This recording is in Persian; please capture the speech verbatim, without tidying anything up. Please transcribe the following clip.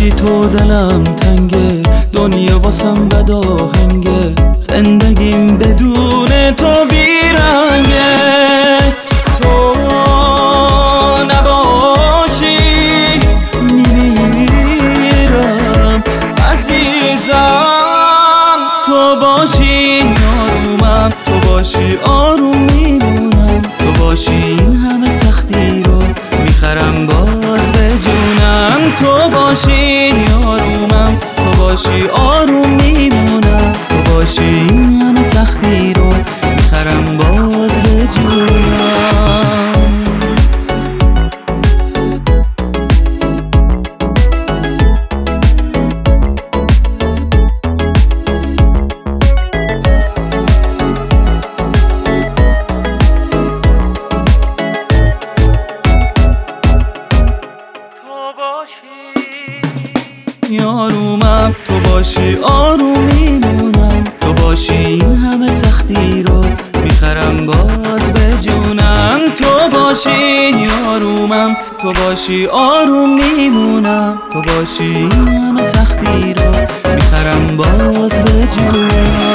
بی تو دلم تنگه، دنیا واسم بد آهنگه، زندگیم بدون تو بیرنگه. تو نباشی میمیرم عزیزم، تو باشی آرومم، تو باشی آروم میمونم، تو باشی این همه سختی رو میخرم باز به جونم. تو باشی آرومم، تو باشی آروم میمونم، تو باشی این همه سختی رو میخرم باز به جونم. آرومم، تو باشی آروم میمونم، تو باشی این همه سختی رو میخرم باز به جونم. تو باشی آرومم، تو باشی آروم میمونم، تو باشی این همه سختی رو میخرم باز به جونم.